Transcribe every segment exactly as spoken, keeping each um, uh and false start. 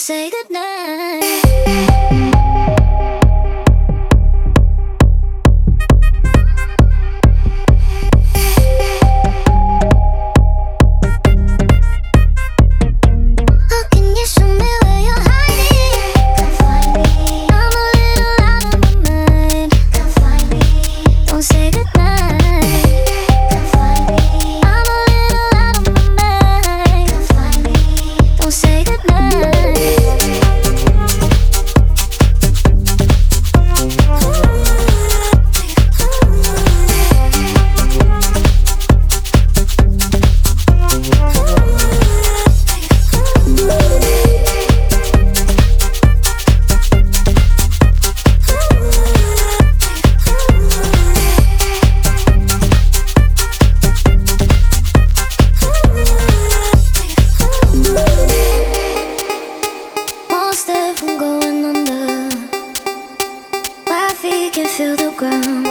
say goodnight. From going under, my feet can feel the ground.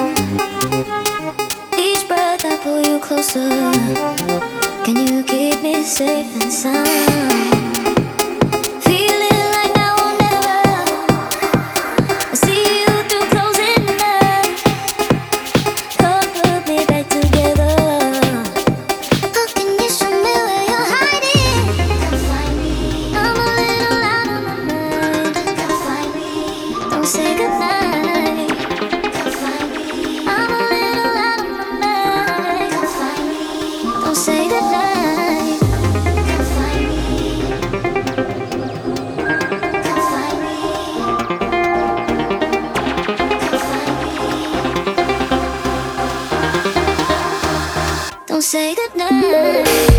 Each breath I pull you closer. Can you keep me safe and sound? Feeling like now or never. I see you through closing eyes. Come put me back together. How can you show me where you're hiding? Come find me. I'm a little out of my mind. Don't say goodnight. Come find me. I'm a little out of my mind. Come find me. Don't say goodnight. Come find me. Come find me. Come find me. Don't say goodnight.